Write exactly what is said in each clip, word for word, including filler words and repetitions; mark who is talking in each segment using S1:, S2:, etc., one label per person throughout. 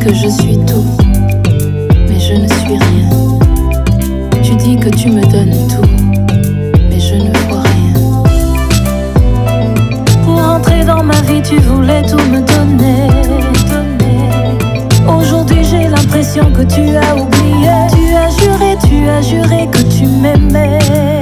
S1: que je suis tout, mais je ne suis rien. Tu dis que tu me donnes tout, mais je ne vois rien.
S2: Pour entrer dans ma vie, tu voulais tout me donner. Aujourd'hui, j'ai l'impression que tu as oublié. Tu as juré, tu as juré que tu m'aimais.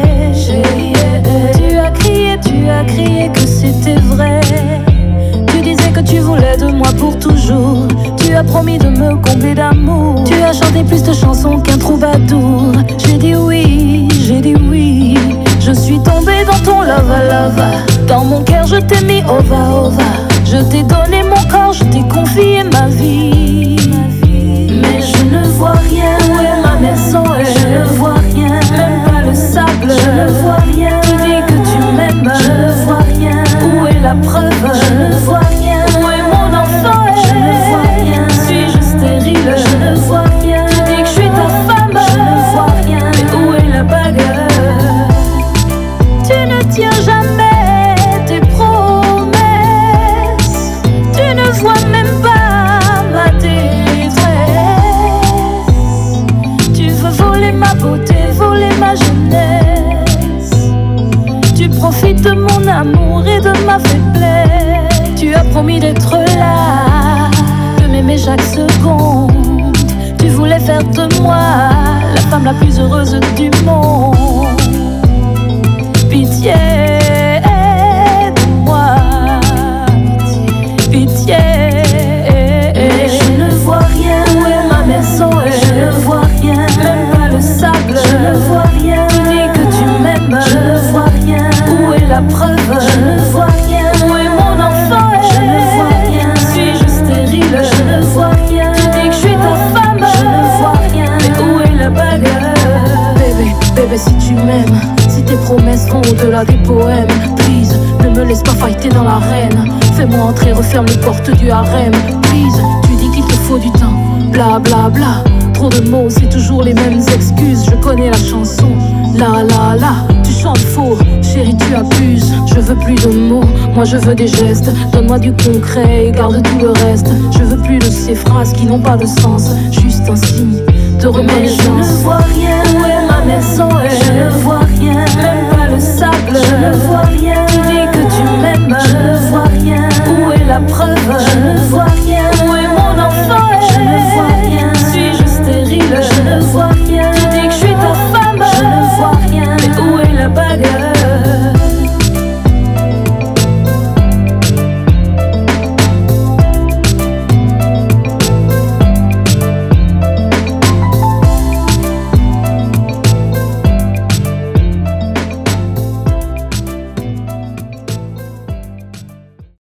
S2: Tu as crié, tu as crié que c'était vrai. Tu disais que tu voulais de moi pour toujours. Tu as promis de me combler d'amour. Tu as chanté plus de chansons qu'un troubadour. J'ai dit oui, j'ai dit oui. Je suis tombée dans ton lava lava. Dans mon cœur je t'ai mis ova ova. Je t'ai donné mon corps, je t'ai confié ma vie. Mais je ne vois rien. Où est ma maison? Je ne vois rien. Même pas le sable. Je ne vois rien. Tu dis que tu m'aimes. Je ne vois rien. Où est la preuve? Je ne vois rien. Où est mon enfant? Je ne vois rien. Suis-je stérile? Je ne vois rien. Tu dis que je suis ta femme. Je ne vois rien. Mais où est la bague? Tu ne tiens jamais tes promesses. Tu ne vois même pas ma détresse. Tu veux voler ma beauté, voler ma jeunesse. Tu profites de mon amour et de ma faiblesse. Tu as promis d'être là, de m'aimer chaque seconde. Tu voulais faire de moi la femme la plus heureuse du monde. Pitié de moi, pitié. Mais je ne vois rien. Où est ma maison? Je ne vois rien. Même pas le sable. Je ne vois rien. Tu dis que tu m'aimes. Je ne vois rien. Où est la preuve? Je ne vois rien. Où est mon enfant? Je ne vois rien. Suis-je stérile? Je ne vois rien. Tu dis que je suis ta femme. Je ne vois rien. Mais où est la bague? Bébé, bébé, si tu m'aimes, si tes promesses vont au-delà des poèmes, please, ne me laisse pas fighter dans l'arène. Fais-moi entrer, referme les portes du harem. Please, tu dis qu'il te faut du temps, bla bla bla. Trop de mots, c'est toujours les mêmes excuses. Je connais la chanson, la la la. Tu chantes faux, chérie, tu abuses. Je veux plus de mots, moi je veux des gestes. Donne-moi du concret et garde tout le reste. Je veux plus de ces phrases qui n'ont pas de sens. Juste un signe de reconnaissance. Je ne vois rien. Où est ma maison? Je ne vois rien. Même pas le sable. Je ne vois rien.